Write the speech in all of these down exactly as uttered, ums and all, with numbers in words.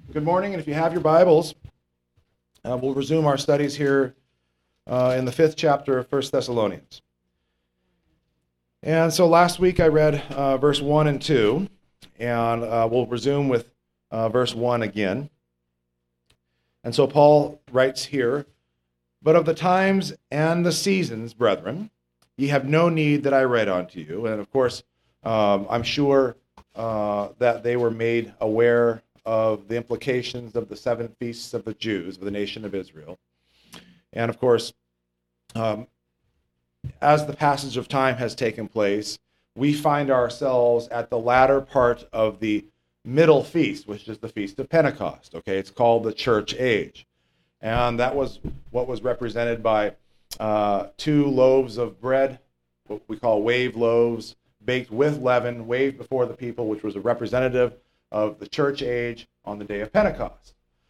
Good morning, and if you have your Bibles, uh, we'll resume our studies here uh, in the fifth chapter of First Thessalonians. And so last week I read uh, verse one and two, and uh, we'll resume with uh, verse one again. And so Paul writes here, "But of the times and the seasons, brethren, ye have no need that I write unto you." And of course, um, I'm sure uh, that they were made aware of the implications of the seven feasts of the Jews, of the nation of Israel. And of course, um, as the passage of time has taken place, we find ourselves at the latter part of the middle feast, which is the Feast of Pentecost. Okay, it's called the church age. And that was what was represented by uh, two loaves of bread, what we call wave loaves, baked with leaven, waved before the people, which was a representative of the church age on the day of Pentecost.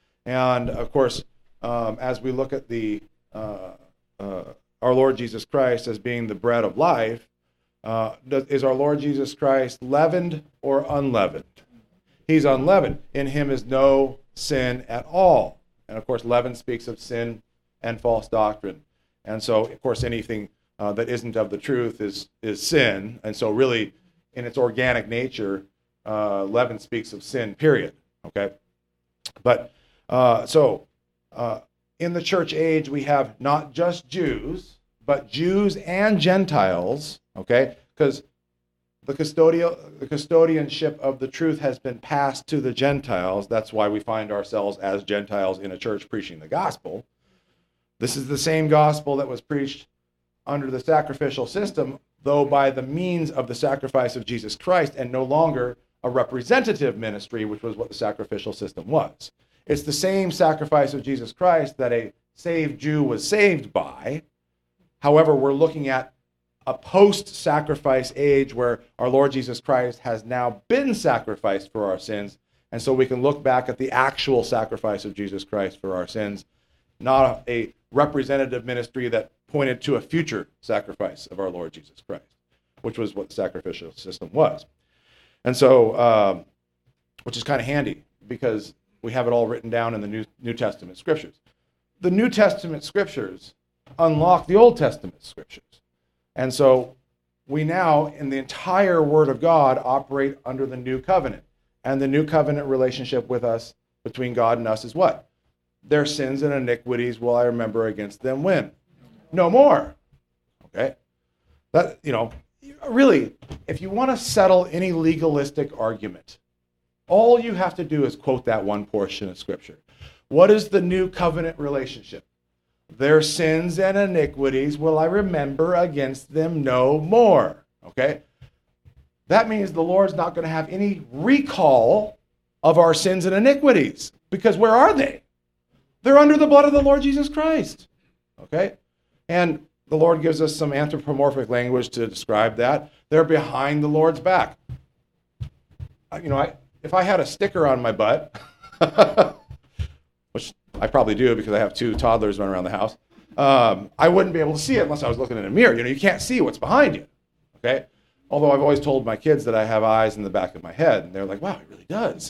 And of course, um, as we look at the uh, uh, our Lord Jesus Christ as being the bread of life, uh, does, is our Lord Jesus Christ leavened or unleavened? He's unleavened. In him is no sin at all. And of course, leaven speaks of sin and false doctrine. And so, of course, anything uh, that isn't of the truth is is sin. And so really, in its organic nature, Uh, leaven speaks of sin, period. Okay? But, uh, so, uh, in the church age, we have not just Jews, but Jews and Gentiles, okay? Because the custodial, the custodianship of the truth has been passed to the Gentiles. That's why we find ourselves as Gentiles in a church preaching the gospel. This is the same gospel that was preached under the sacrificial system, though by the means of the sacrifice of Jesus Christ, and no longer a representative ministry, which was what the sacrificial system was. It's the same sacrifice of Jesus Christ that a saved Jew was saved by. However, we're looking at a post-sacrifice age where our Lord Jesus Christ has now been sacrificed for our sins, and so we can look back at the actual sacrifice of Jesus Christ for our sins, not a representative ministry that pointed to a future sacrifice of our Lord Jesus Christ, which was what the sacrificial system was. And so, um, which is kind of handy because we have it all written down in the New, New Testament scriptures. The New Testament scriptures unlock the Old Testament scriptures. And so we now, in the entire Word of God, operate under the New Covenant. And the New Covenant relationship with us, between God and us, is what? Their sins and iniquities will I remember against them when? No more. Okay? That, you know, really, if you want to settle any legalistic argument, all you have to do is quote that one portion of Scripture. What is the new covenant relationship? Their sins and iniquities will I remember against them no more. Okay? That means the Lord's not going to have any recall of our sins and iniquities, because where are they? They're under the blood of the Lord Jesus Christ. Okay? And the Lord gives us some anthropomorphic language to describe that. They're behind the Lord's back. You know, I, if I had a sticker on my butt, which I probably do because I have two toddlers running around the house, um, I wouldn't be able to see it unless I was looking in a mirror. You know, you can't see what's behind you, okay? Although I've always told my kids that I have eyes in the back of my head, and they're like, wow, it really does.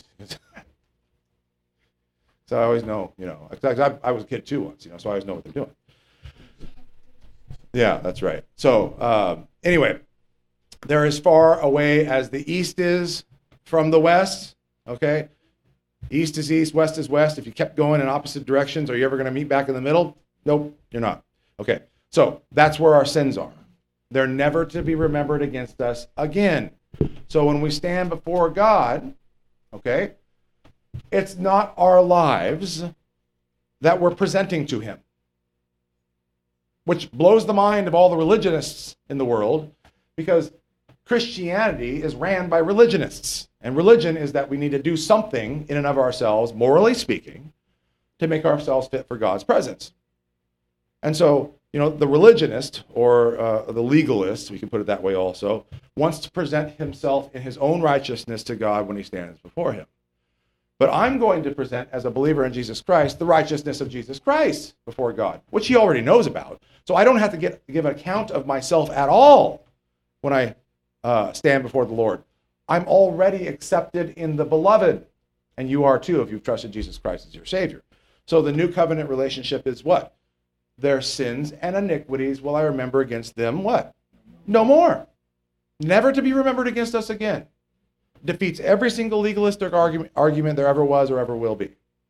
So I always know, you know, I, I was a kid too once, you know, so I always know what they're doing. Yeah, that's right. So um, anyway, they're as far away as the east is from the west, okay? East is east, west is west. If you kept going in opposite directions, are you ever going to meet back in the middle? Nope, you're not. Okay, so that's where our sins are. They're never to be remembered against us again. So when we stand before God, okay, it's not our lives that we're presenting to him, which blows the mind of all the religionists in the world, because Christianity is ran by religionists. And religion is that we need to do something in and of ourselves, morally speaking, to make ourselves fit for God's presence. And so, you know, the religionist, or uh, the legalist, we can put it that way also, wants to present himself in his own righteousness to God when he stands before him. But I'm going to present, as a believer in Jesus Christ, the righteousness of Jesus Christ before God, which he already knows about. So I don't have to get, give an account of myself at all when I uh, stand before the Lord. I'm already accepted in the beloved. And you are too if you've trusted Jesus Christ as your Savior. So the new covenant relationship is what? Their sins and iniquities will I remember against them what? No more. Never to be remembered against us again. Defeats every single legalistic argument, argument there ever was or ever will be.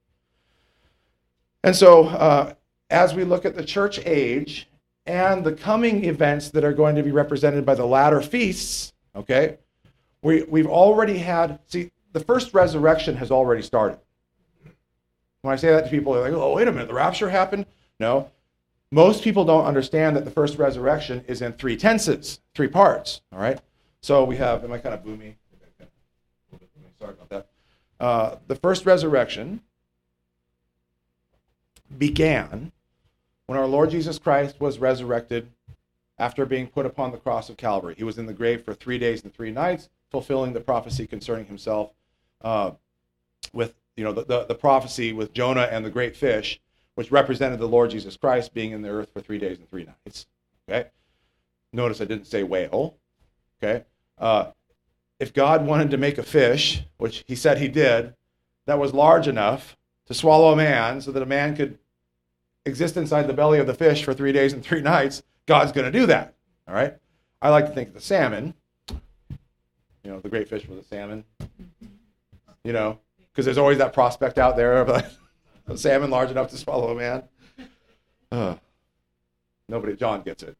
And so uh, as we look at the church age and the coming events that are going to be represented by the latter feasts, okay, we, we've already had, see, the first resurrection has already started. When I say that to people, they're like, oh, wait a minute, the rapture happened? No. Most people don't understand that the first resurrection is in three tenses, three parts, all right? So we have, am I kind of boomy? Sorry about that. Uh, the first resurrection began when our Lord Jesus Christ was resurrected after being put upon the cross of Calvary. He was in the grave for three days and three nights, fulfilling the prophecy concerning himself uh, with, you know, the, the, the prophecy with Jonah and the great fish, which represented the Lord Jesus Christ being in the earth for three days and three nights. Okay? Notice I didn't say whale. Okay? Uh, if God wanted to make a fish, which he said he did, that was large enough to swallow a man so that a man could exist inside the belly of the fish for three days and three nights, God's going to do that. All right? I like to think of the salmon. You know, the great fish was a salmon. You know, because there's always that prospect out there of a, a salmon large enough to swallow a man. Uh, nobody, John gets it.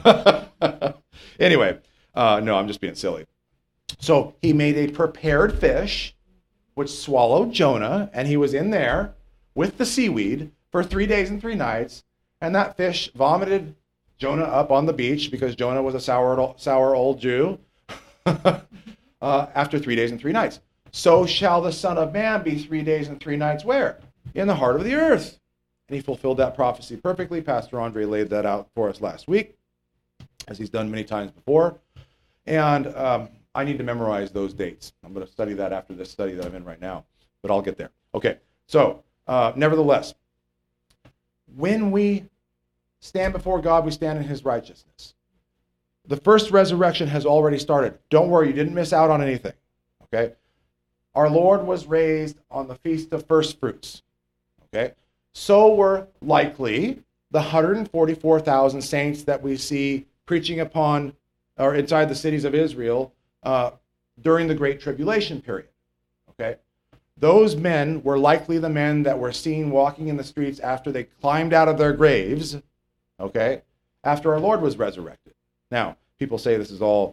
Anyway, uh, no, I'm just being silly. So he made a prepared fish, which swallowed Jonah, and he was in there with the seaweed for three days and three nights, and that fish vomited Jonah up on the beach because Jonah was a sour, sour old Jew uh, after three days and three nights. So shall the Son of Man be three days and three nights where? In the heart of the earth. And he fulfilled that prophecy perfectly. Pastor Andre laid that out for us last week, as he's done many times before. And um, I need to memorize those dates. I'm going to study that after this study that I'm in right now, but I'll get there. Okay, so uh, nevertheless, when we stand before God, we stand in his righteousness. The first resurrection has already started. Don't worry, you didn't miss out on anything. Okay? Our Lord was raised on the Feast of First Fruits. Okay? So were likely the one hundred forty-four thousand saints that we see preaching upon or inside the cities of Israel uh, during the Great Tribulation period. Okay? Those men were likely the men that were seen walking in the streets after they climbed out of their graves, okay, after our Lord was resurrected. Now, people say this is all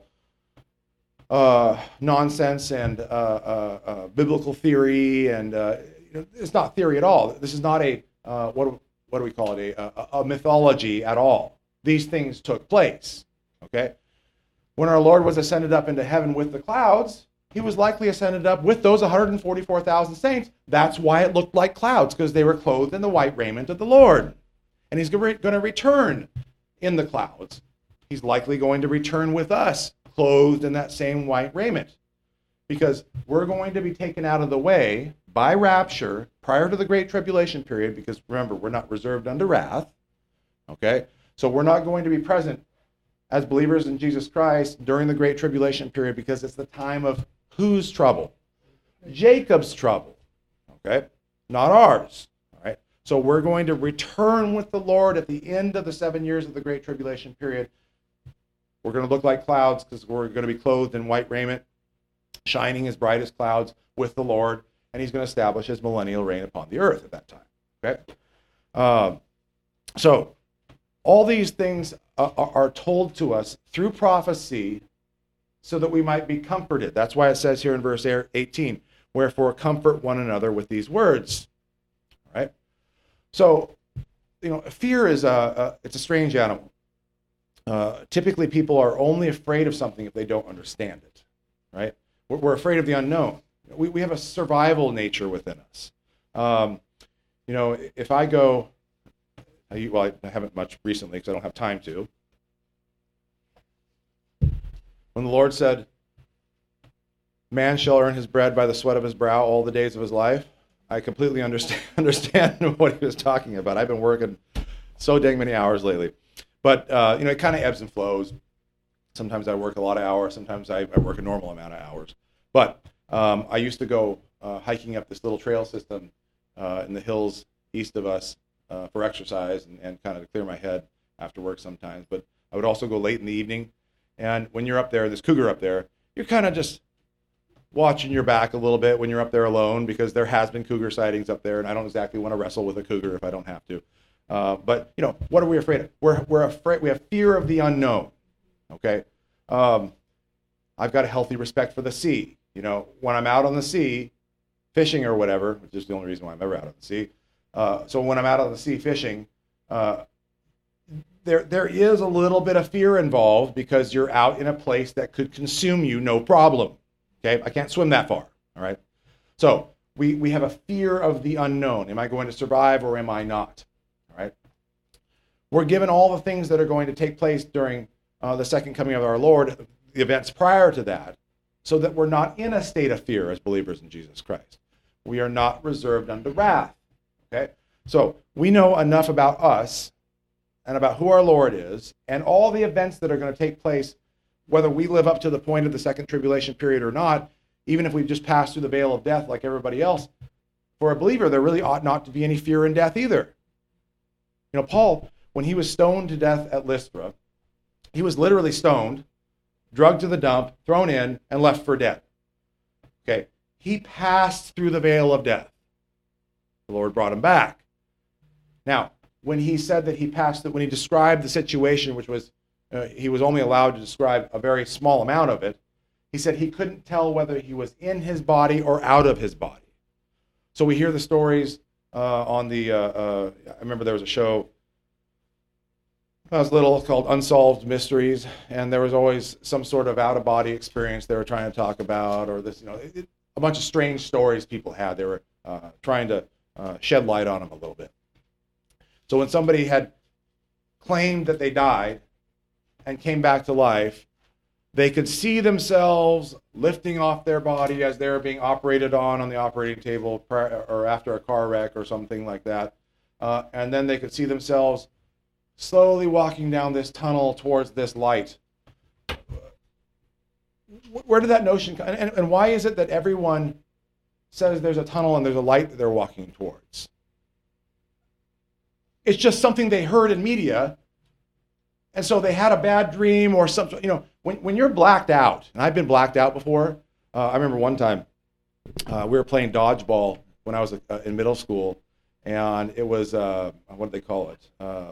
uh, nonsense and uh, uh, uh, biblical theory, and uh, it's not theory at all. This is not a, uh, what, what do we call it, a, a, a mythology at all. These things took place, okay? When our Lord was ascended up into heaven with the clouds, he was likely ascended up with those one hundred forty-four thousand saints. That's why it looked like clouds, because they were clothed in the white raiment of the Lord. And he's going to return in the clouds. He's likely going to return with us, clothed in that same white raiment, because we're going to be taken out of the way by rapture prior to the Great Tribulation period, because remember, we're not reserved unto wrath, okay? So we're not going to be present as believers in Jesus Christ during the Great Tribulation period, because it's the time of whose trouble? Jacob's trouble, okay? Not ours, all right? So we're going to return with the Lord at the end of the seven years of the Great Tribulation period. We're going to look like clouds because we're going to be clothed in white raiment, shining as bright as clouds with the Lord, and he's going to establish his millennial reign upon the earth at that time, okay? Um, so all these things uh, are told to us through prophecy so that we might be comforted. That's why it says here in verse eighteen, wherefore comfort one another with these words. All right? So, you know, fear is a, a it's a strange animal. Uh, typically, people are only afraid of something if they don't understand it, right? We're, we're afraid of the unknown. We, we have a survival nature within us. Um, you know, if I go, I, well, I haven't much recently because I don't have time to. When the Lord said, man shall earn his bread by the sweat of his brow all the days of his life, I completely understand, understand what he was talking about. I've been working so dang many hours lately. But, uh, you know, it kind of ebbs and flows. Sometimes I work a lot of hours. Sometimes I, I work a normal amount of hours. But um, I used to go uh, uh, hiking up this little trail system uh, in the hills east of us uh, for exercise and, and kind of to clear my head after work sometimes. But I would also go late in the evening. And when you're up there, this cougar up there, you're kind of just watching your back a little bit when you're up there alone, because there has been cougar sightings up there, and I don't exactly want to wrestle with a cougar if I don't have to. Uh, but, you know, what are we afraid of? We're, we're afraid, we have fear of the unknown, okay? Um, I've got a healthy respect for the sea. You know, when I'm out on the sea, fishing or whatever, which is the only reason why I'm ever out on the sea. Uh, so when I'm out on the sea fishing, uh, there there is a little bit of fear involved, because you're out in a place that could consume you, no problem. Okay, I can't swim that far. All right, so we we have a fear of the unknown. Am I going to survive or am I not? All right, we're given all the things that are going to take place during uh, the second coming of our Lord, the events prior to that, so that we're not in a state of fear as believers in Jesus Christ. We are not reserved unto wrath. Okay, so we know enough about us and about who our Lord is, and all the events that are going to take place, whether we live up to the point of the second tribulation period or not, even if we've just passed through the veil of death like everybody else. For a believer, there really ought not to be any fear in death either. You know, Paul, when he was stoned to death at Lystra, he was literally stoned, drugged to the dump, thrown in, and left for dead. Okay, he passed through the veil of death. The Lord brought him back. Now, when he said that he passed it, when he described the situation, which was, uh, he was only allowed to describe a very small amount of it, he said he couldn't tell whether he was in his body or out of his body. So we hear the stories uh, on the, uh, uh, I remember there was a show when I was little called Unsolved Mysteries, and there was always some sort of out-of-body experience they were trying to talk about, or this, you know, it, it, a bunch of strange stories people had. They were uh, trying to uh, shed light on them a little bit. So when somebody had claimed that they died and came back to life, they could see themselves lifting off their body as they were being operated on on the operating table prior, or after a car wreck or something like that. Uh, and then they could see themselves slowly walking down this tunnel towards this light. Where did that notion come? And, and why is it that everyone says there's a tunnel and there's a light that they're walking towards? It's just something they heard in media, and so they had a bad dream or something. You know, when, when you're blacked out, and I've been blacked out before. Uh, I remember one time uh, we were playing dodgeball when I was uh, in middle school, and it was, uh, what do they call it? Uh,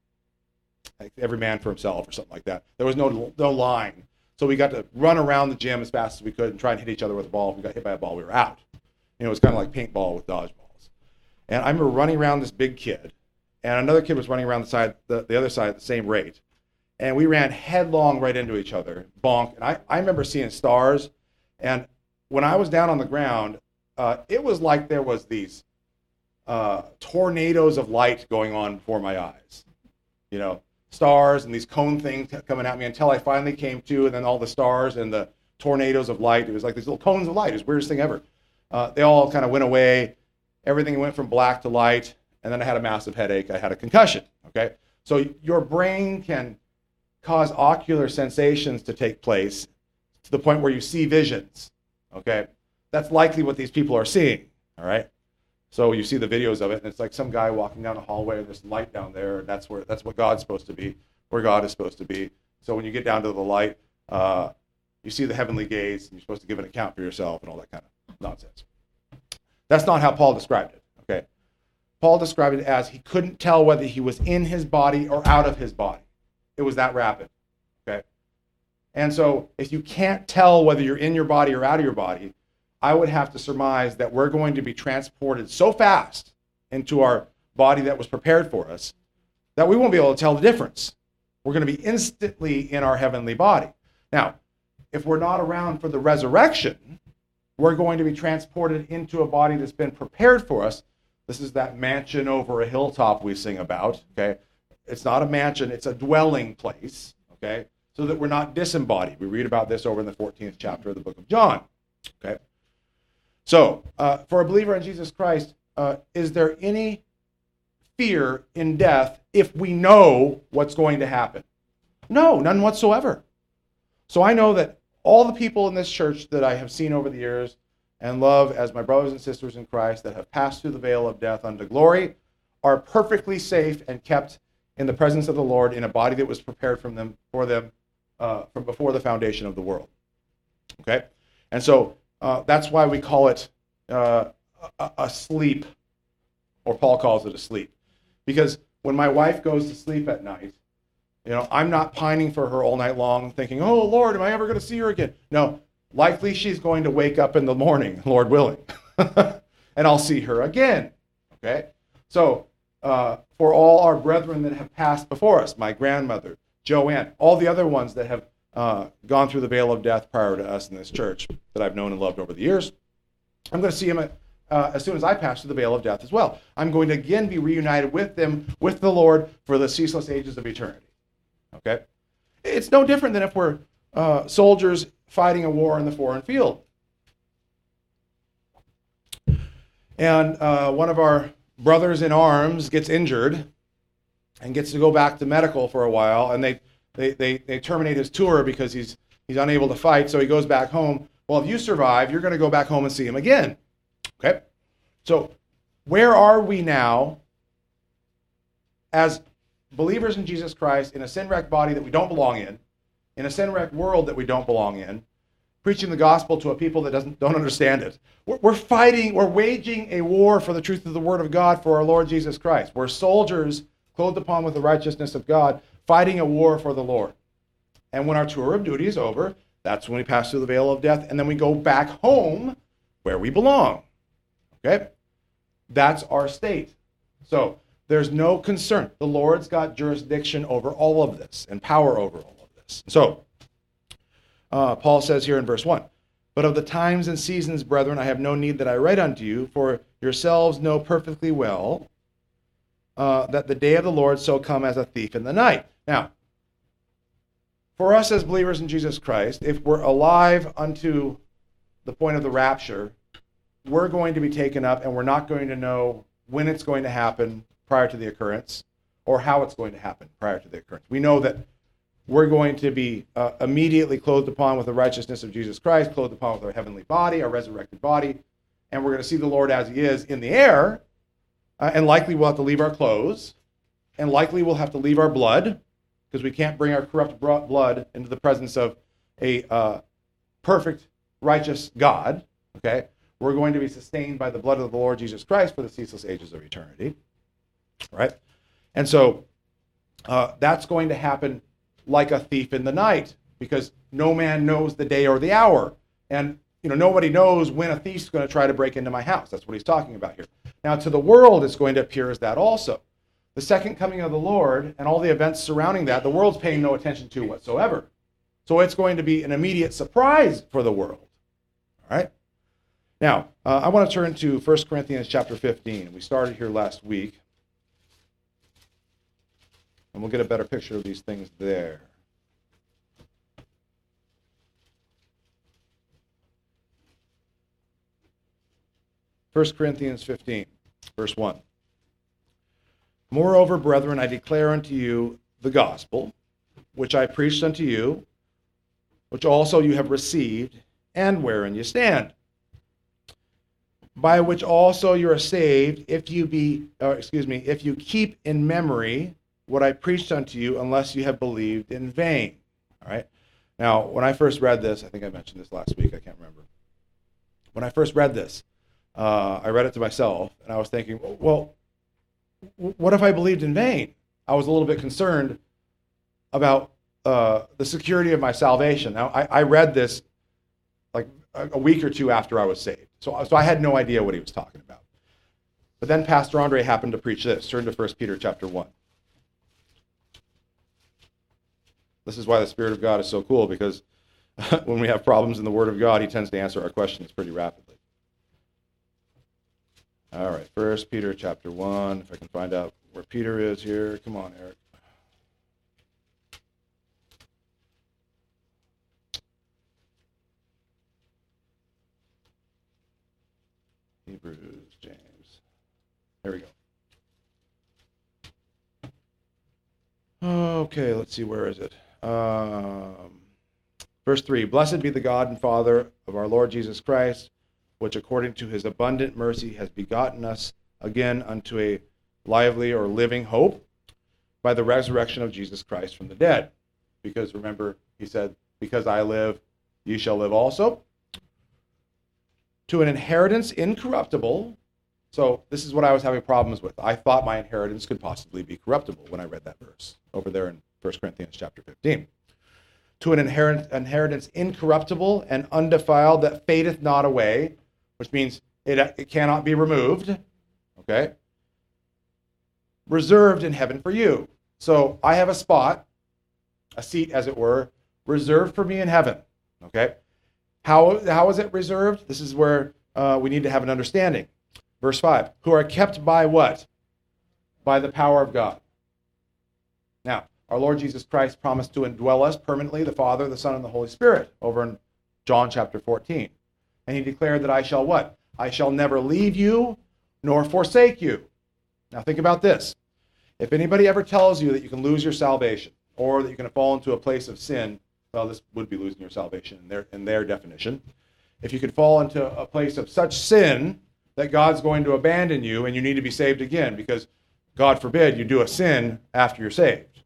like every man for himself or something like that. There was no no line. So we got to run around the gym as fast as we could and try and hit each other with a ball. If we got hit by a ball, we were out. You know, it was kind of like paintball with dodgeballs. And I remember running around this big kid, and another kid was running around the side, the, the other side at the same rate. And we ran headlong right into each other, bonk. And I, I remember seeing stars. And when I was down on the ground, uh, it was like there was these uh, tornadoes of light going on before my eyes. You know, stars and these cone things coming at me until I finally came to, and then all the stars and the tornadoes of light. It was like these little cones of light. It was the weirdest thing ever. Uh, they all kind of went away. Everything went from black to light. And then I had a massive headache. I had a concussion, okay? So your brain can cause ocular sensations to take place to the point where you see visions, okay? That's likely what these people are seeing, all right? So you see the videos of it, and it's like some guy walking down a hallway, and there's light down there, and that's where that's what God's supposed to be, where God is supposed to be. So when you get down to the light, uh, you see the heavenly gaze, and you're supposed to give an account for yourself and all that kind of nonsense. That's not how Paul described it, okay? Paul described it as he couldn't tell whether he was in his body or out of his body. It was that rapid, okay? And so if you can't tell whether you're in your body or out of your body, I would have to surmise that we're going to be transported so fast into our body that was prepared for us that we won't be able to tell the difference. We're going to be instantly in our heavenly body. Now, if we're not around for the resurrection, we're going to be transported into a body that's been prepared for us. This is that mansion over a hilltop we sing about, okay? It's not a mansion, it's a dwelling place, okay? So that we're not disembodied. We read about this over in the fourteenth chapter of the book of John, okay? So, uh, for a believer in Jesus Christ, uh, is there any fear in death if we know what's going to happen? No, none whatsoever. So I know that all the people in this church that I have seen over the years, and love as my brothers and sisters in Christ that have passed through the veil of death unto glory, are perfectly safe and kept in the presence of the Lord in a body that was prepared from them for them uh, from before the foundation of the world. Okay, and so uh, that's why we call it uh, a, a sleep, or Paul calls it a sleep, because when my wife goes to sleep at night, you know, I'm not pining for her all night long, thinking, "Oh Lord, am I ever going to see her again?" No, likely she's going to wake up in the morning, Lord willing, and I'll see her again. Okay, so. Uh, for all our brethren that have passed before us, my grandmother, Joanne, all the other ones that have uh, gone through the veil of death prior to us in this church that I've known and loved over the years, I'm going to see them uh, as soon as I pass through the veil of death as well. I'm going to again be reunited with them, with the Lord, for the ceaseless ages of eternity. Okay? It's no different than if we're uh, soldiers fighting a war in the foreign field. And uh, one of our brothers in arms gets injured and gets to go back to medical for a while, and they, they, they, they terminate his tour because he's, he's unable to fight, so he goes back home. Well, if you survive, you're going to go back home and see him again. Okay? So where are we now as believers in Jesus Christ in a sin-wrecked body that we don't belong in, in a sin-wrecked world that we don't belong in, preaching the gospel to a people that doesn't don't understand it? We're, we're fighting, we're waging a war for the truth of the word of God for our Lord Jesus Christ. We're soldiers clothed upon with the righteousness of God, fighting a war for the Lord. And when our tour of duty is over, that's when we pass through the veil of death, and then we go back home where we belong. Okay? That's our state. So there's no concern. The Lord's got jurisdiction over all of this and power over all of this. So Uh, Paul says here in verse one, "But of the times and seasons, brethren, I have no need that I write unto you, for yourselves know perfectly well uh, that the day of the Lord so come as a thief in the night." Now, for us as believers in Jesus Christ, if we're alive unto the point of the rapture, we're going to be taken up, and we're not going to know when it's going to happen prior to the occurrence, or how it's going to happen prior to the occurrence. We know that we're going to be uh, immediately clothed upon with the righteousness of Jesus Christ, clothed upon with our heavenly body, our resurrected body, and we're going to see the Lord as he is in the air, uh, and likely we'll have to leave our clothes, and likely we'll have to leave our blood, because we can't bring our corrupt blood into the presence of a uh, perfect, righteous God. Okay? We're going to be sustained by the blood of the Lord Jesus Christ for the ceaseless ages of eternity. Right? And so uh, that's going to happen like a thief in the night, because no man knows the day or the hour. And you know, nobody knows when a thief's going to try to break into my house. That's what he's talking about here. Now, to the world, it's going to appear as that also. The second coming of the Lord and all the events surrounding that, the world's paying no attention to whatsoever. So it's going to be an immediate surprise for the world. All right? Now, uh, I want to turn to First Corinthians chapter fifteen. We started here last week. And we'll get a better picture of these things there. First Corinthians fifteen, verse one. "Moreover, brethren, I declare unto you the gospel, which I preached unto you, which also you have received, and wherein you stand, by which also you are saved, if you be, or excuse me, if you keep in memory what I preached unto you, unless you have believed in vain." All right. Now, when I first read this, I think I mentioned this last week, I can't remember. When I first read this, uh, I read it to myself, and I was thinking, well, what if I believed in vain? I was a little bit concerned about uh, the security of my salvation. Now, I, I read this like a, a week or two after I was saved, so, so I had no idea what he was talking about. But then Pastor Andre happened to preach this. Turn to First Peter chapter one. This is why the Spirit of God is so cool, because when we have problems in the Word of God, he tends to answer our questions pretty rapidly. All right, First Peter chapter one, if I can find out where Peter is here. Come on, Eric. Hebrews, James. There we go. Okay, let's see, where is it? Um, verse three, "Blessed be the God and Father of our Lord Jesus Christ, which according to his abundant mercy has begotten us again unto a lively or living hope by the resurrection of Jesus Christ from the dead. Because remember, he said, because I live, ye shall live also. To an inheritance incorruptible. So this is what I was having problems with. I thought my inheritance could possibly be corruptible when I read that verse over there in First Corinthians chapter fifteen. To an inherit, inheritance incorruptible and undefiled that fadeth not away, which means it, it cannot be removed, okay? Reserved in heaven for you. So I have a spot, a seat as it were, reserved for me in heaven, okay? How, how is it reserved? This is where uh, we need to have an understanding. Verse five, who are kept by what? By the power of God. Now, our Lord Jesus Christ promised to indwell us permanently, the Father, the Son, and the Holy Spirit, over in John chapter fourteen. And he declared that I shall what? I shall never leave you nor forsake you. Now think about this. If anybody ever tells you that you can lose your salvation or that you're going to fall into a place of sin, well, this would be losing your salvation in their, in their definition. If you could fall into a place of such sin that God's going to abandon you and you need to be saved again, because God forbid you do a sin after you're saved.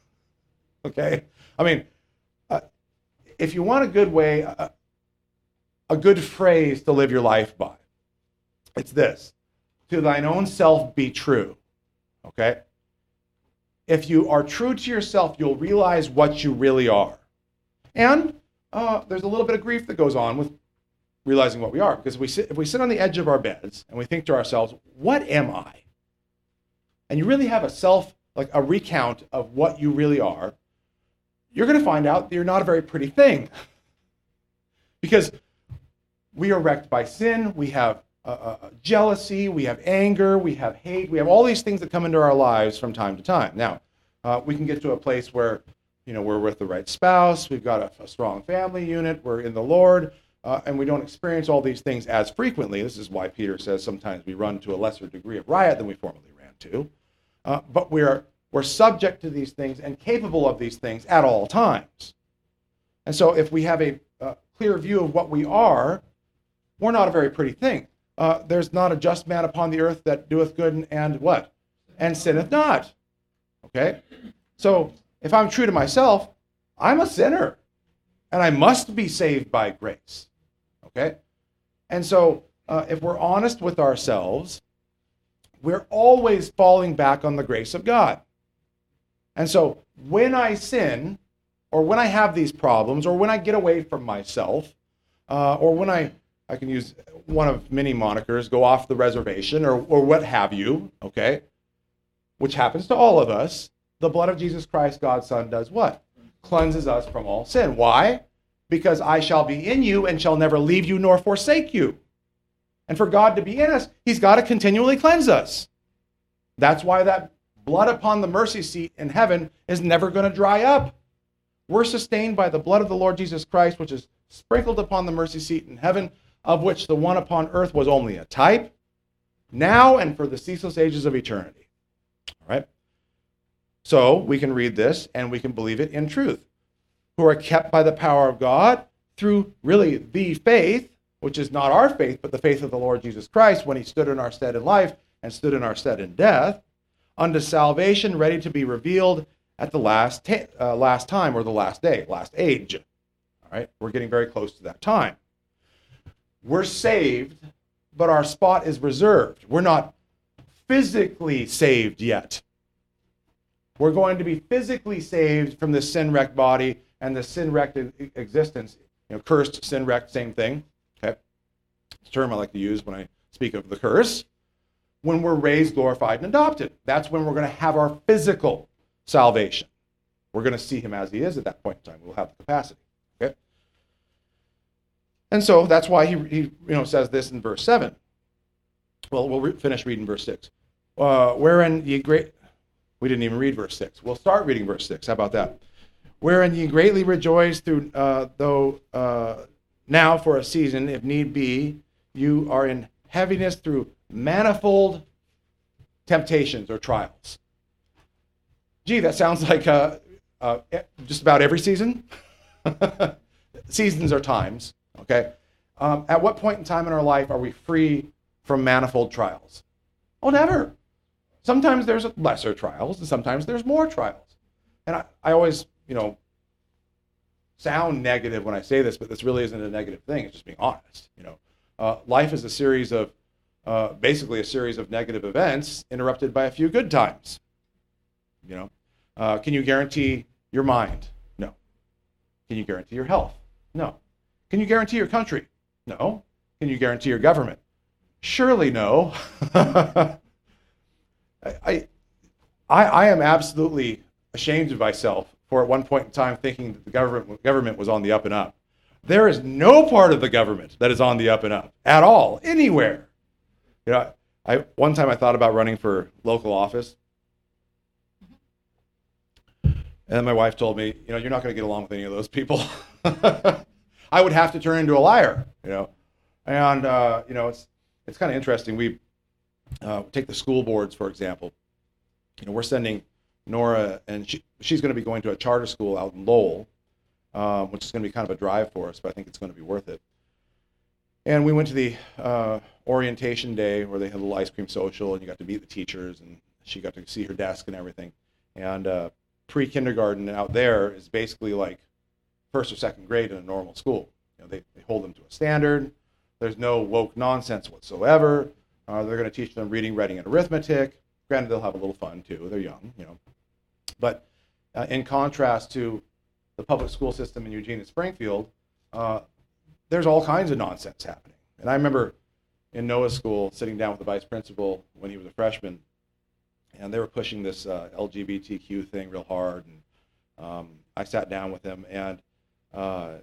Okay? I mean, uh, if you want a good way, uh, a good phrase to live your life by, it's this: to thine own self be true. Okay? If you are true to yourself, you'll realize what you really are. And uh, there's a little bit of grief that goes on with realizing what we are, because we sit, if we sit on the edge of our beds and we think to ourselves, what am I? And you really have a self, like a recount of what you really are, you're going to find out that you're not a very pretty thing. Because we are wrecked by sin, we have uh, uh, jealousy, we have anger, we have hate, we have all these things that come into our lives from time to time. Now, uh, we can get to a place where, you know, we're with the right spouse, we've got a, a strong family unit, we're in the Lord, Uh, and we don't experience all these things as frequently. This is why Peter says sometimes we run to a lesser degree of riot than we formerly ran to. Uh, but we're, we're subject to these things and capable of these things at all times. And so if we have a, a clear view of what we are, we're not a very pretty thing. Uh, there's not a just man upon the earth that doeth good and, and what? And sinneth not. Okay? So if I'm true to myself, I'm a sinner. And I must be saved by grace. Okay? And so, uh, if we're honest with ourselves, we're always falling back on the grace of God. And so, when I sin, or when I have these problems, or when I get away from myself, uh, or when I, I can use one of many monikers, go off the reservation, or, or what have you, okay? Which happens to all of us, the blood of Jesus Christ, God's Son, does what? Cleanses us from all sin. Why? Because I shall be in you and shall never leave you nor forsake you. And for God to be in us, he's got to continually cleanse us. That's why that blood upon the mercy seat in heaven is never going to dry up. We're sustained by the blood of the Lord Jesus Christ, which is sprinkled upon the mercy seat in heaven, of which the one upon earth was only a type, now and for the ceaseless ages of eternity. All right? So we can read this and we can believe it in truth. Who are kept by the power of God through really the faith, which is not our faith, but the faith of the Lord Jesus Christ when he stood in our stead in life and stood in our stead in death, unto salvation ready to be revealed at the last, ta- uh, last time, or the last day, last age. All right, we're getting very close to that time. We're saved, but our spot is reserved. We're not physically saved yet. We're going to be physically saved from this sin-wrecked body and the sin-wrecked existence. You know, cursed, sin-wrecked, same thing. Okay, it's a term I like to use when I speak of the curse. When we're raised, glorified, and adopted, that's when we're going to have our physical salvation. We're going to see him as he is at that point in time. We'll have the capacity. Okay, and so that's why he, he you know says this in verse seven. Well, we'll re- finish reading verse six. Uh, wherein ye great. We didn't even read verse six. We'll start reading verse six. How about that? Wherein ye greatly rejoice through, uh, though uh, now for a season, if need be, you are in heaviness through manifold temptations or trials. Gee, that sounds like uh, uh, just about every season. Seasons are times, okay? Um, at what point in time in our life are we free from manifold trials? Oh, never. Sometimes there's lesser trials, and sometimes there's more trials. And I, I always, you know, sound negative when I say this, but this really isn't a negative thing. It's just being honest. You know, uh, life is a series of, uh, basically a series of negative events interrupted by a few good times. You know, uh, can you guarantee your mind? No. Can you guarantee your health? No. Can you guarantee your country? No. Can you guarantee your government? Surely no. I, I, I am absolutely ashamed of myself for at one point in time thinking that the government, government was on the up and up. There is no part of the government that is on the up and up at all, anywhere. You know, I one time I thought about running for local office, and then my wife told me, you know, you're not going to get along with any of those people. I would have to turn into a liar, you know. And uh, you know, it's it's kind of interesting. We uh, take the school boards, for example. You know, we're sending Nora, and she, she's going to be going to a charter school out in Lowell, um, which is going to be kind of a drive for us, but I think it's going to be worth it. And we went to the uh, orientation day where they had a little ice cream social, and you got to meet the teachers, and she got to see her desk and everything. And uh, pre-kindergarten out there is basically like first or second grade in a normal school. You know, they, they hold them to a standard. There's no woke nonsense whatsoever. Uh, they're going to teach them reading, writing, and arithmetic. Granted, they'll have a little fun too. They're young, you know. But uh, in contrast to the public school system in Eugene and Springfield, uh, there's all kinds of nonsense happening. And I remember in Noah's school sitting down with the vice principal when he was a freshman, and they were pushing this uh, L G B T Q thing real hard. And um, I sat down with him, and uh,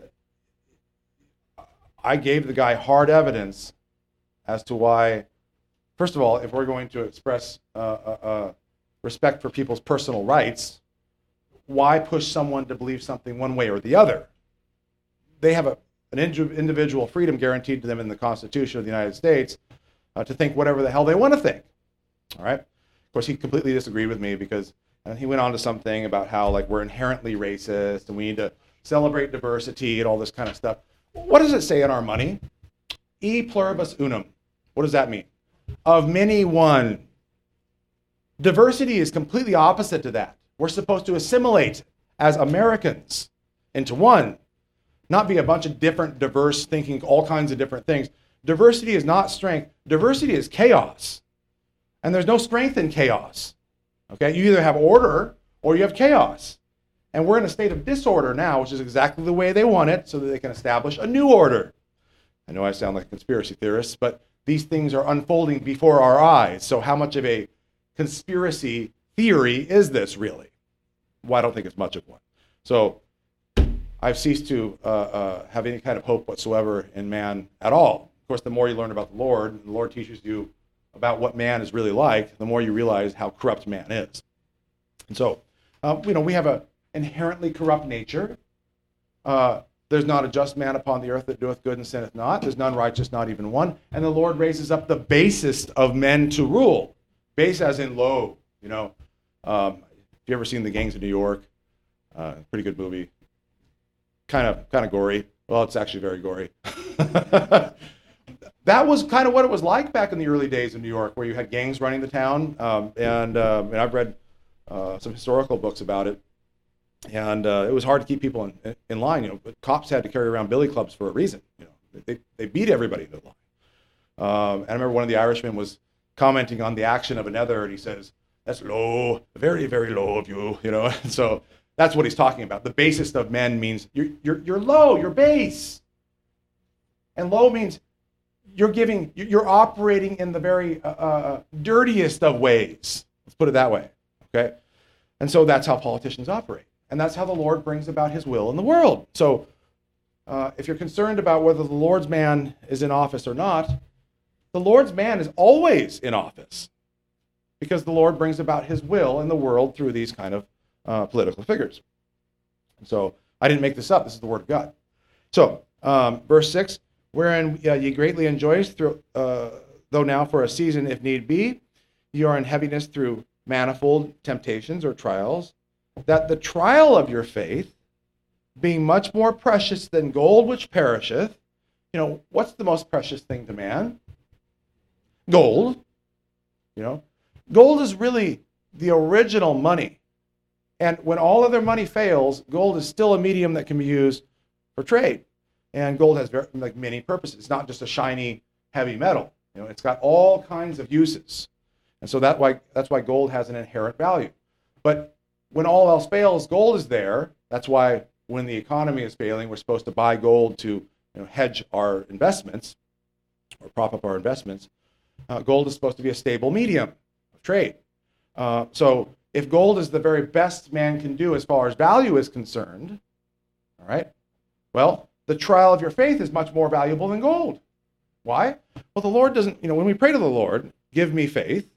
I gave the guy hard evidence as to why, first of all, if we're going to express uh, uh, uh, respect for people's personal rights, why push someone to believe something one way or the other? They have a, an individual freedom guaranteed to them in the Constitution of the United States uh, to think whatever the hell they want to think. All right. Of course, he completely disagreed with me because and he went on to something about how like we're inherently racist and we need to celebrate diversity and all this kind of stuff. What does it say in our money? E pluribus unum. What does that mean? Of many one. Diversity is completely opposite to that. We're supposed to assimilate as Americans into one, not be a bunch of different, diverse thinking, all kinds of different things. Diversity is not strength. Diversity is chaos. And there's no strength in chaos. Okay, you either have order or you have chaos. And we're in a state of disorder now, which is exactly the way they want it, so that they can establish a new order. I know I sound like a conspiracy theorist, but these things are unfolding before our eyes. So how much of a conspiracy theory is this really? Well, I don't think it's much of one. So I've ceased to uh, uh, have any kind of hope whatsoever in man at all. Of course, the more you learn about the Lord, and the Lord teaches you about what man is really like, the more you realize how corrupt man is. And so, uh, you know, we have an inherently corrupt nature. Uh, there's not a just man upon the earth that doeth good and sinneth not. There's none righteous, not even one. And the Lord raises up the basest of men to rule. Base as in low, you know. Um, have you ever seen The Gangs of New York? Uh, pretty good movie. Kind of, kind of gory. Well, it's actually very gory. That was kind of what it was like back in the early days in New York, where you had gangs running the town. Um, and, uh, and I've read uh, some historical books about it. And uh, it was hard to keep people in, in line. You know, but cops had to carry around billy clubs for a reason. You know, they they beat everybody in the line. Um, and I remember one of the Irishmen was commenting on the action of another, and he says, "That's low, very very low of you." You know, and so that's what he's talking about. The basest of men means you're you're you're low, you're base, and low means you're giving, you're operating in the very uh, uh, dirtiest of ways. Let's put it that way. Okay, and so that's how politicians operate. And that's how the Lord brings about his will in the world. So uh, if you're concerned about whether the Lord's man is in office or not, the Lord's man is always in office because the Lord brings about his will in the world through these kind of uh, political figures. So I didn't make this up. This is the word of God. So um, verse six, wherein uh, ye greatly rejoice, through, uh, though now for a season, if need be, ye are in heaviness through manifold temptations or trials, that the trial of your faith, being much more precious than gold which perisheth, you know, what's the most precious thing to man? Gold. You know, gold is really the original money. And when all other money fails, gold is still a medium that can be used for trade. And gold has very, like many purposes. It's not just a shiny, heavy metal. You know, it's got all kinds of uses. And so that why, that's why gold has an inherent value. But when all else fails, gold is there. That's why when the economy is failing, we're supposed to buy gold to, you know, hedge our investments or prop up our investments. Uh, gold is supposed to be a stable medium of trade. Uh, so if gold is the very best man can do as far as value is concerned, all right, well, the trial of your faith is much more valuable than gold. Why? Well, the Lord doesn't, you know, when we pray to the Lord, give me faith,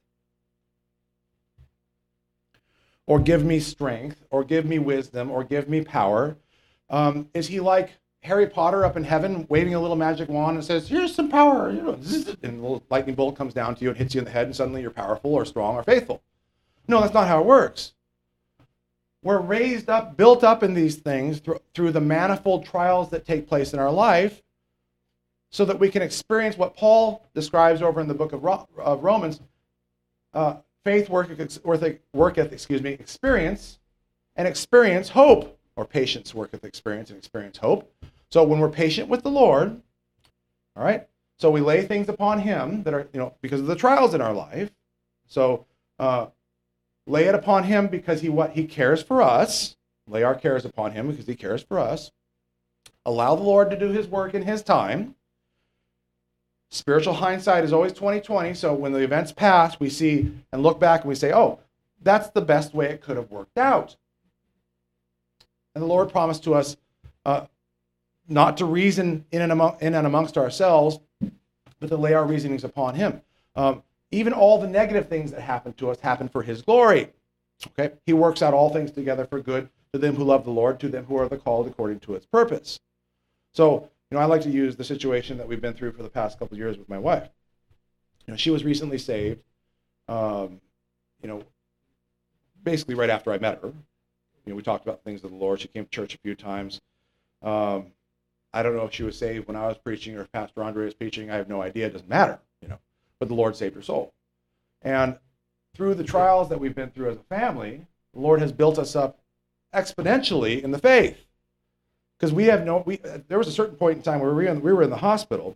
or give me strength, or give me wisdom, or give me power, um, is he like Harry Potter up in heaven waving a little magic wand and says, here's some power, you know, and a little lightning bolt comes down to you and hits you in the head and suddenly you're powerful or strong or faithful? No, that's not how it works. We're raised up, built up in these things through, through the manifold trials that take place in our life so that we can experience what Paul describes over in the book of, Ro- of Romans, uh, faith, work, worketh, excuse me, experience, and experience hope, or patience, worketh, experience, and experience hope. So when we're patient with the Lord, all right, so we lay things upon him that are, you know, because of the trials in our life. So uh, lay it upon him because he what he cares for us. Lay our cares upon him because he cares for us. Allow the Lord to do his work in his time. Spiritual hindsight is always twenty twenty, so when the events pass, we see and look back and we say, oh, that's the best way it could have worked out. And the Lord promised to us uh, not to reason in and, among, in and amongst ourselves, but to lay our reasonings upon him. Um, even all the negative things that happen to us happen for his glory. Okay, he works out all things together for good to them who love the Lord, to them who are the called according to its purpose. So, you know, I like to use the situation that we've been through for the past couple of years with my wife. You know, she was recently saved, um, you know, basically right after I met her. You know, we talked about things of the Lord. She came to church a few times. Um, I don't know if she was saved when I was preaching or if Pastor Andre was preaching. I have no idea. It doesn't matter, you know. But the Lord saved her soul. And through the trials that we've been through as a family, the Lord has built us up exponentially in the faith. Because we have no, we there was a certain point in time where we were in, we were in the hospital,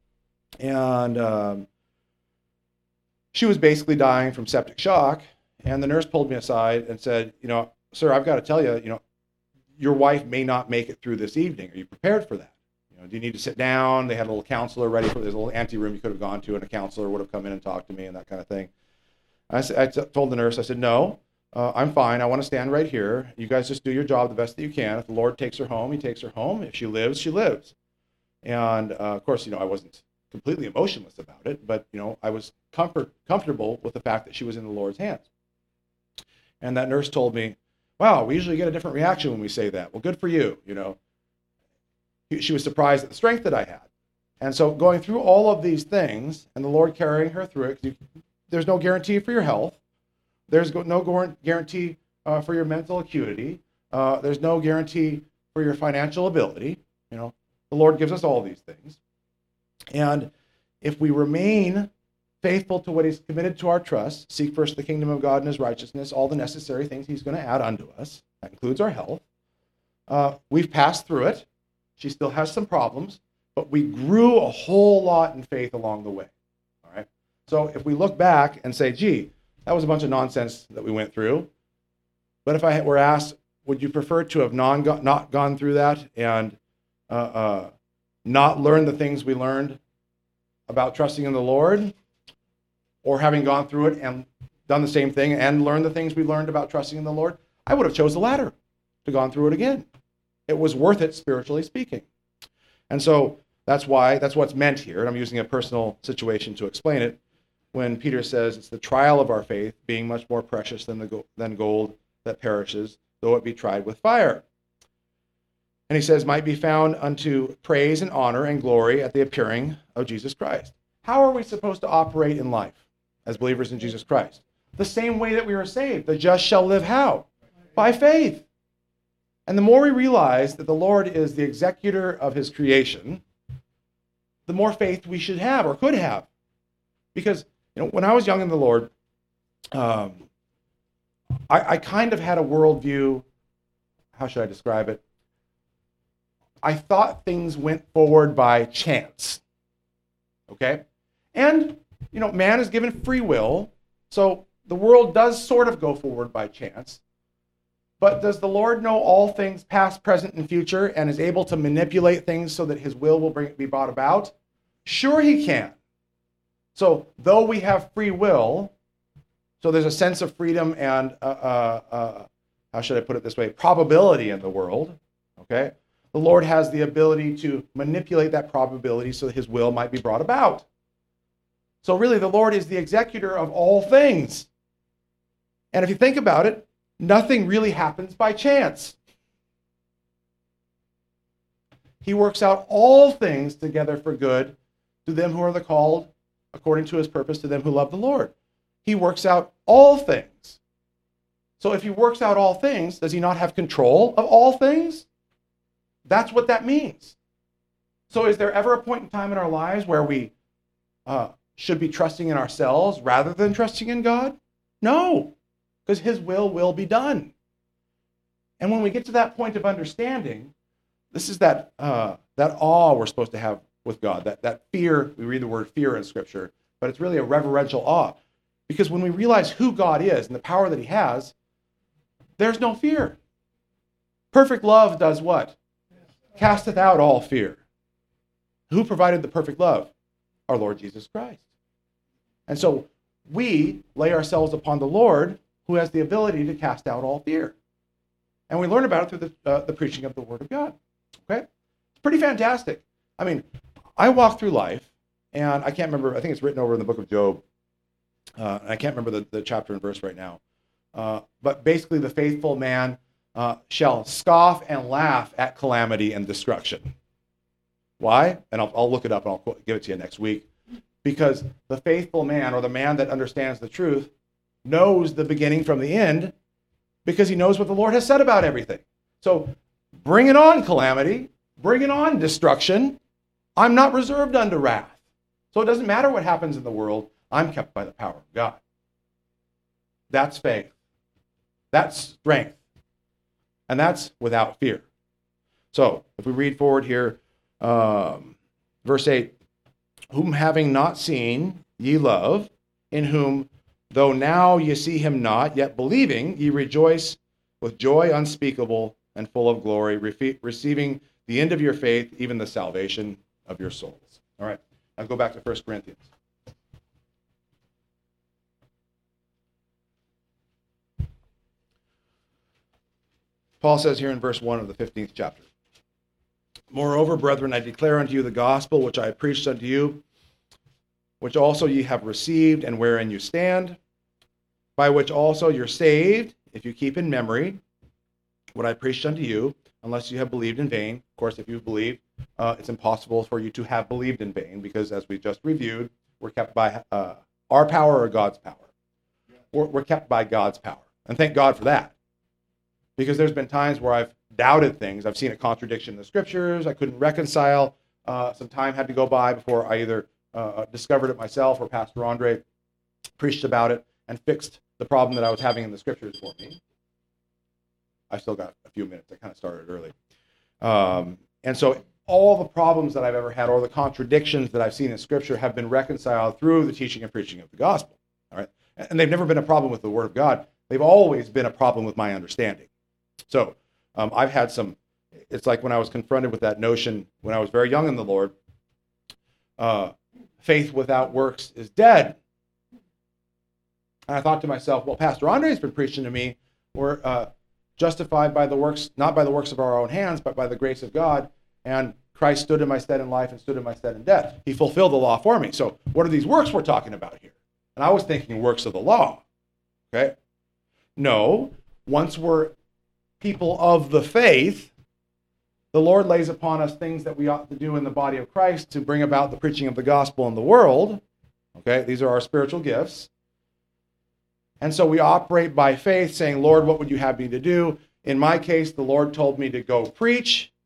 and um, she was basically dying from septic shock. And the nurse pulled me aside and said, you know, sir, I've got to tell you, you know, your wife may not make it through this evening. Are you prepared for that? You know, do you need to sit down? They had a little counselor ready for, there's a little ante room you could have gone to, and a counselor would have come in and talked to me and that kind of thing. I, I told the nurse, I said, no, uh, I'm fine. I want to stand right here. You guys just do your job the best that you can. If the Lord takes her home, he takes her home. If she lives, she lives. And uh, of course, you know, I wasn't completely emotionless about it, but, you know, I was comfort, comfortable with the fact that she was in the Lord's hands. And that nurse told me, wow, we usually get a different reaction when we say that. Well, good for you, you know. She was surprised at the strength that I had. And so going through all of these things and the Lord carrying her through it, you, there's no guarantee for your health. There's no guarantee uh, for your mental acuity. Uh, there's no guarantee for your financial ability. You know, the Lord gives us all these things. And if we remain faithful to what he's committed to our trust, seek first the kingdom of God and his righteousness, all the necessary things he's going to add unto us. That includes our health. Uh, we've passed through it. She still has some problems, but we grew a whole lot in faith along the way. All right. So if we look back and say, gee, that was a bunch of nonsense that we went through. But if I were asked, would you prefer to have non not gone through that and uh, uh, not learned the things we learned about trusting in the Lord, or having gone through it and done the same thing and learned the things we learned about trusting in the Lord? I would have chose the latter, to gone through it again. It was worth it, spiritually speaking. And so that's why, that's what's meant here, and I'm using a personal situation to explain it, when Peter says it's the trial of our faith being much more precious than the go- than gold that perishes, though it be tried with fire. And he says, might be found unto praise and honor and glory at the appearing of Jesus Christ. How are we supposed to operate in life as believers in Jesus Christ? The same way that we were saved. The just shall live how? By faith. And the more we realize that the Lord is the executor of his creation, the more faith we should have or could have. Because, you know, when I was young in the Lord, um, I, I kind of had a worldview. How should I describe it? I thought things went forward by chance. Okay? And, you know, man is given free will, so the world does sort of go forward by chance. But does the Lord know all things past, present, and future and is able to manipulate things so that his will will bring, be brought about? Sure he can. So though we have free will, so there's a sense of freedom and, uh, uh, uh, how should I put it this way, probability in the world, okay? The Lord has the ability to manipulate that probability so that his will might be brought about. So really, the Lord is the executor of all things. And if you think about it, nothing really happens by chance. He works out all things together for good to them who are the called according to his purpose, to them who love the Lord. He works out all things. So if he works out all things, does he not have control of all things? That's what that means. So is there ever a point in time in our lives where we uh, should be trusting in ourselves rather than trusting in God? No, because his will will be done. And when we get to that point of understanding, this is that uh, that awe we're supposed to have with God, that, that fear. We read the word fear in Scripture, but it's really a reverential awe. Because when we realize who God is and the power that he has, there's no fear. Perfect love does what? Casteth out all fear. Who provided the perfect love? Our Lord Jesus Christ. And so we lay ourselves upon the Lord, who has the ability to cast out all fear. And we learn about it through the, uh, the preaching of the Word of God. Okay? It's pretty fantastic. I mean, I walk through life, and I can't remember, I think it's written over in the book of Job. Uh, and I can't remember the, the chapter and verse right now. Uh, but basically, the faithful man uh, shall scoff and laugh at calamity and destruction. Why? And I'll, I'll look it up and I'll give it to you next week. Because the faithful man, or the man that understands the truth, knows the beginning from the end, because he knows what the Lord has said about everything. So bring it on, calamity. Bring it on, destruction. I'm not reserved unto wrath. So it doesn't matter what happens in the world. I'm kept by the power of God. That's faith. That's strength. And that's without fear. So if we read forward here, um, verse eight, whom having not seen ye love, in whom though now ye see him not, yet believing ye rejoice with joy unspeakable and full of glory, re- receiving the end of your faith, even the salvation of your souls. All right, now go back to First Corinthians. Paul says here in verse one of the fifteenth chapter, moreover, brethren, I declare unto you the gospel which I preached unto you, which also ye have received, and wherein you stand, by which also you're saved, if you keep in memory what I preached unto you, unless you have believed in vain. Of course, if you've believed, uh, it's impossible for you to have believed in vain, because as we just reviewed, we're kept by uh, our power or God's power. We're, we're kept by God's power. And thank God for that. Because there's been times where I've doubted things. I've seen a contradiction in the scriptures. I couldn't reconcile. Uh, some time had to go by before I either uh, discovered it myself or Pastor Andre preached about it and fixed the problem that I was having in the scriptures for me. I still got a few minutes. I kind of started early. Um, and so all the problems that I've ever had or the contradictions that I've seen in Scripture have been reconciled through the teaching and preaching of the gospel. All right, and they've never been a problem with the Word of God. They've always been a problem with my understanding. So um, I've had some, it's like when I was confronted with that notion when I was very young in the Lord, uh, faith without works is dead. And I thought to myself, well, Pastor Andre's been preaching to me, we're uh, justified by the works, not by the works of our own hands, but by the grace of God. And Christ stood in my stead in life and stood in my stead in death. He fulfilled the law for me. So what are these works we're talking about here? And I was thinking works of the law. Okay? No, once we're people of the faith, the Lord lays upon us things that we ought to do in the body of Christ to bring about the preaching of the gospel in the world. Okay? These are our spiritual gifts. And so we operate by faith, saying, Lord, what would you have me to do? In my case, the Lord told me to go preach.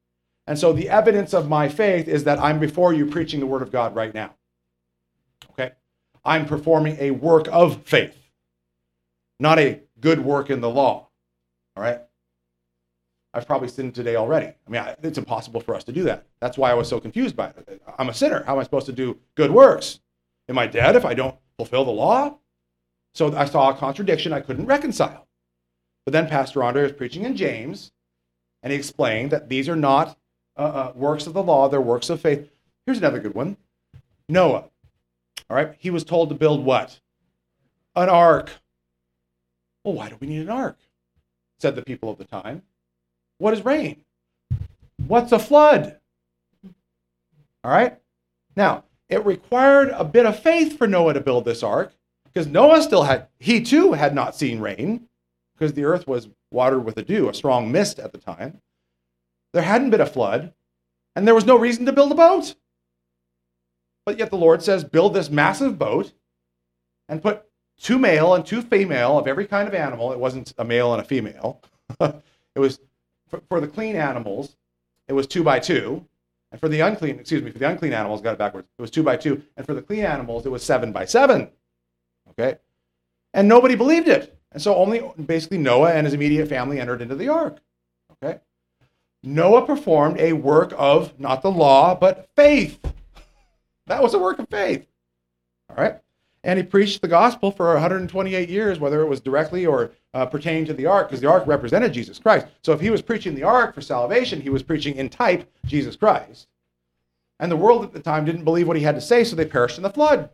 And so the evidence of my faith is that I'm before you preaching the word of God right now. Okay? I'm performing a work of faith, not a good work in the law. All right? I've probably sinned today already. I mean, it's impossible for us to do that. That's why I was so confused by it. I'm a sinner. How am I supposed to do good works? Am I dead if I don't fulfill the law? So I saw a contradiction I couldn't reconcile. But then Pastor Andre was preaching in James, and he explained that these are not uh, uh, works of the law, they're works of faith. Here's another good one. Noah. All right, he was told to build what? An ark. Well, why do we need an ark? Said the people of the time. What is rain? What's a flood? All right? Now, it required a bit of faith for Noah to build this ark, because Noah still had, he too had not seen rain, because the earth was watered with a dew, a strong mist at the time. There hadn't been a flood, and there was no reason to build a boat. But yet the Lord says, build this massive boat and put two male and two female of every kind of animal. It wasn't a male and a female. It was, for, for the clean animals, it was two by two. And for the unclean, excuse me, for the unclean animals, got it backwards, it was two by two. And for the clean animals, it was seven by seven. Okay? And nobody believed it. And so only basically Noah and his immediate family entered into the ark. Okay? Noah performed a work of, not the law, but faith. That was a work of faith. All right? And he preached the gospel for one hundred twenty-eight years, whether it was directly or uh, pertaining to the ark, because the ark represented Jesus Christ. So if he was preaching the ark for salvation, he was preaching in type Jesus Christ. And the world at the time didn't believe what he had to say, so they perished in the flood.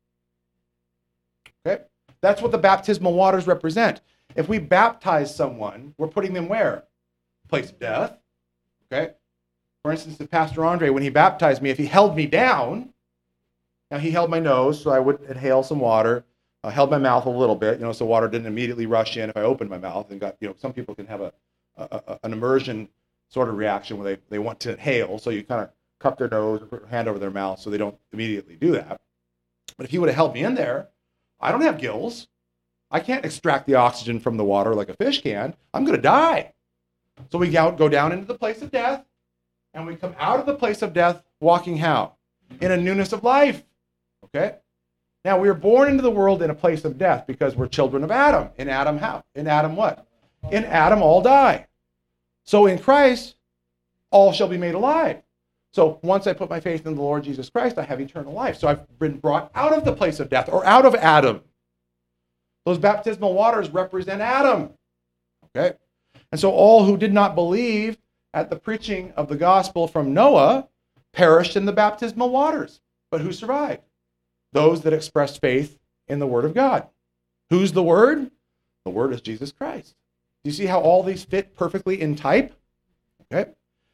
Okay? That's what the baptismal waters represent. If we baptize someone, we're putting them where? Place of death. Okay? For instance, if Pastor Andre, when he baptized me, if he held me down, now he held my nose so I would inhale some water, uh, held my mouth a little bit, you know, so water didn't immediately rush in if I opened my mouth and got, you know, some people can have a, a, a an immersion sort of reaction where they, they want to inhale, so you kind of cup their nose or put your hand over their mouth so they don't immediately do that. But if he would have held me in there, I don't have gills. I can't extract the oxygen from the water like a fish can. I'm going to die. So we go down into the place of death, and we come out of the place of death walking how? In a newness of life. Okay? Now, we were born into the world in a place of death because we're children of Adam. In Adam how? In Adam what? In Adam all die. So in Christ, all shall be made alive. So once I put my faith in the Lord Jesus Christ, I have eternal life. So I've been brought out of the place of death, or out of Adam. Those baptismal waters represent Adam. Okay? And so all who did not believe at the preaching of the gospel from Noah perished in the baptismal waters. But who survived? Those that expressed faith in the Word of God. Who's the Word? The Word is Jesus Christ. Do you see how all these fit perfectly in type? Okay?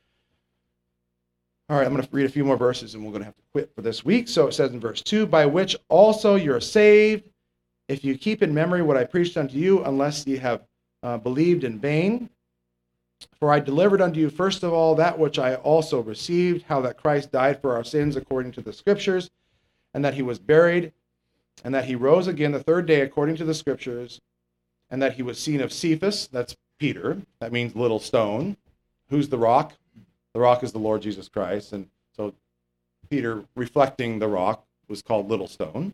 All right, I'm going to read a few more verses and we're going to have to quit for this week. So it says in verse two, by which also you're saved, if you keep in memory what I preached unto you, unless ye have uh, believed in vain. For I delivered unto you first of all that which I also received, how that Christ died for our sins according to the Scriptures, and that he was buried, and that he rose again the third day according to the Scriptures, and that he was seen of Cephas, that's Peter, that means little stone. Who's the rock? The rock is the Lord Jesus Christ, and so Peter, reflecting the rock, was called little stone.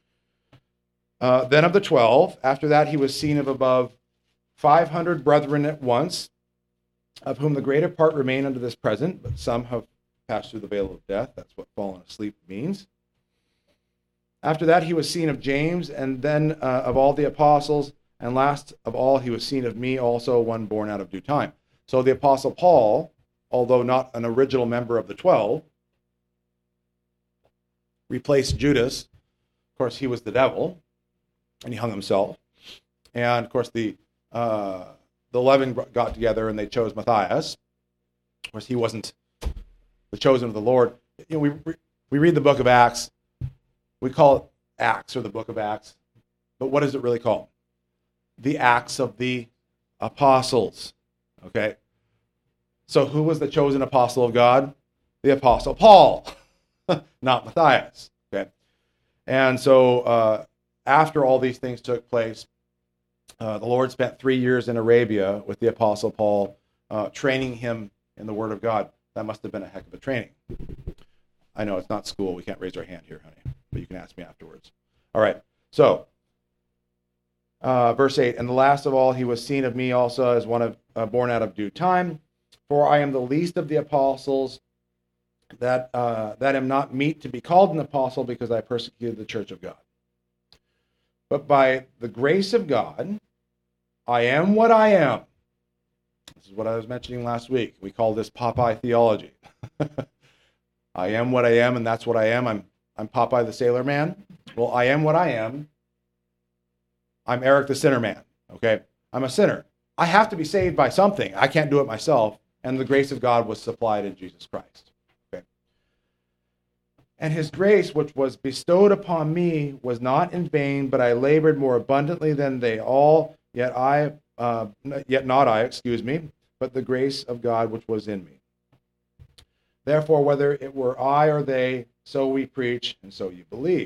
Uh, then of the twelve, after that he was seen of above five hundred brethren at once, of whom the greater part remain unto this present, but some have passed through the veil of death. That's what fallen asleep means. After that he was seen of James, and then uh, of all the apostles, and last of all he was seen of me also, one born out of due time. So the apostle Paul, although not an original member of the twelve, replaced Judas. Of course, he was the devil, and he hung himself. And of course, the uh, the eleven got together and they chose Matthias. Of course, he wasn't the chosen of the Lord. You know, we we read the book of Acts. We call it Acts, or the book of Acts. But what is it really called? The Acts of the Apostles. Okay? So who was the chosen apostle of God? The apostle Paul, not Matthias. Okay? And so uh, after all these things took place, uh, the Lord spent three years in Arabia with the apostle Paul, uh, training him in the Word of God. That must have been a heck of a training. I know it's not school. We can't raise our hand here, honey, but you can ask me afterwards. All right. So, uh, verse eight, and the last of all, he was seen of me also as one of uh, born out of due time. For I am the least of the apostles, that uh, that am not meet to be called an apostle, because I persecuted the church of God. But by the grace of God, I am what I am. This is what I was mentioning last week. We call this Popeye theology. I am what I am, and that's what I am. I'm I'm Popeye the Sailor Man. Well, I am what I am. I'm Eric the Sinner Man. Okay? I'm a sinner. I have to be saved by something. I can't do it myself. And the grace of God was supplied in Jesus Christ. Okay? And his grace, which was bestowed upon me, was not in vain, but I labored more abundantly than they all. Yet I, uh, yet not I, excuse me, but the grace of God which was in me. Therefore, whether it were I or they, so we preach, and so you believe.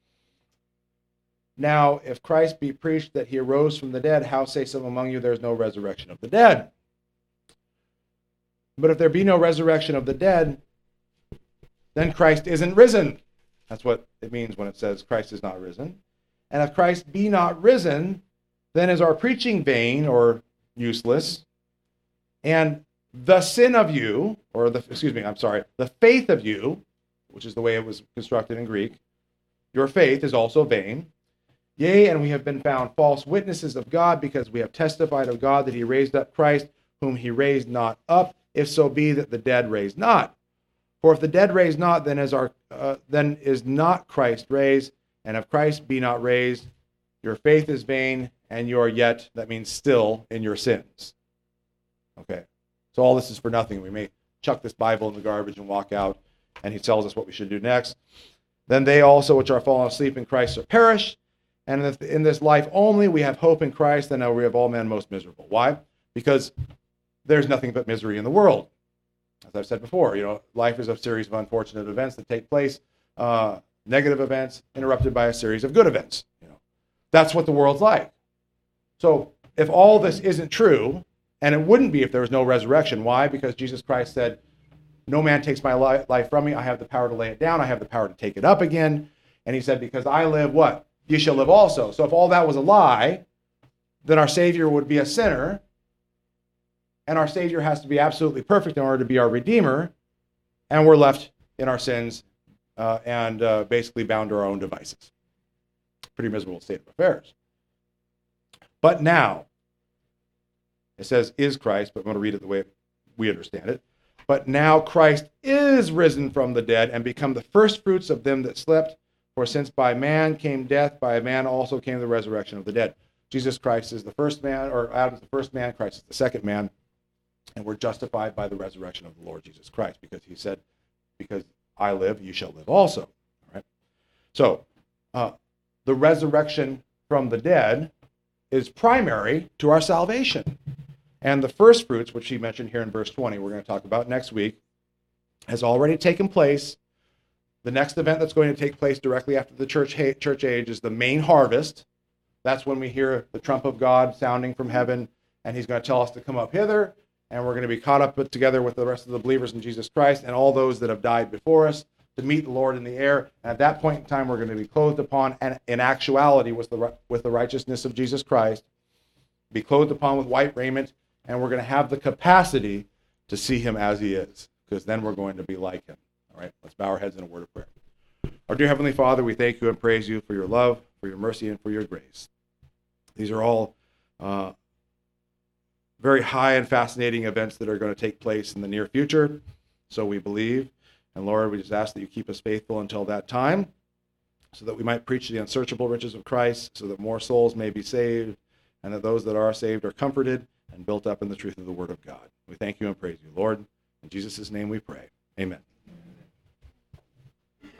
Now, if Christ be preached that he arose from the dead, how say some among you there is no resurrection of the dead? But if there be no resurrection of the dead, then Christ isn't risen. That's what it means when it says Christ is not risen. And if Christ be not risen, then is our preaching vain or useless, and the sin of you, or the, excuse me, I'm sorry, the faith of you, which is the way it was constructed in Greek, your faith is also vain. Yea, and we have been found false witnesses of God, because we have testified of God that he raised up Christ, whom he raised not up, if so be that the dead raised not. For if the dead raised not, then is our uh, then is not Christ raised, and if Christ be not raised, your faith is vain, and you are yet, that means still, in your sins. Okay. So all this is for nothing. We may chuck this Bible in the garbage and walk out, and he tells us what we should do next. Then they also which are fallen asleep in Christ are perished, and in this life only we have hope in Christ, and now we have all men most miserable. Why? Because there's nothing but misery in the world. As I've said before, you know, life is a series of unfortunate events that take place, uh, negative events interrupted by a series of good events. You know, that's what the world's like. So if all this isn't true, and it wouldn't be if there was no resurrection. Why? Because Jesus Christ said, no man takes my life from me. I have the power to lay it down. I have the power to take it up again. And he said, because I live, what? You shall live also. So if all that was a lie, then our Savior would be a sinner. And our Savior has to be absolutely perfect in order to be our Redeemer. And we're left in our sins uh, and uh, basically bound to our own devices. Pretty miserable state of affairs. But now, it says is Christ, but I'm going to read it the way we understand it. But now Christ is risen from the dead and become the first fruits of them that slept. For since by man came death, by a man also came the resurrection of the dead. Jesus Christ is the first man, or Adam is the first man, Christ is the second man. And we're justified by the resurrection of the Lord Jesus Christ, because he said, because I live, you shall live also. All right. So uh, the resurrection from the dead is primary to our salvation. And the first fruits, which he mentioned here in verse twenty, we're going to talk about next week, has already taken place. The next event that's going to take place directly after the church church age is the main harvest. That's when we hear the trump of God sounding from heaven, and he's going to tell us to come up hither, and we're going to be caught up together with the rest of the believers in Jesus Christ and all those that have died before us to meet the Lord in the air. And at that point in time, we're going to be clothed upon, and in actuality, with the with the righteousness of Jesus Christ, be clothed upon with white raiment, and we're going to have the capacity to see him as he is, because then we're going to be like him. All right, let's bow our heads in a word of prayer. Our dear Heavenly Father, we thank you and praise you for your love, for your mercy, and for your grace. These are all uh, very high and fascinating events that are going to take place in the near future, so we believe. And Lord, we just ask that you keep us faithful until that time, so that we might preach the unsearchable riches of Christ, so that more souls may be saved, and that those that are saved are comforted and built up in the truth of the word of God. We thank you and praise you, Lord. In Jesus' name we pray. Amen.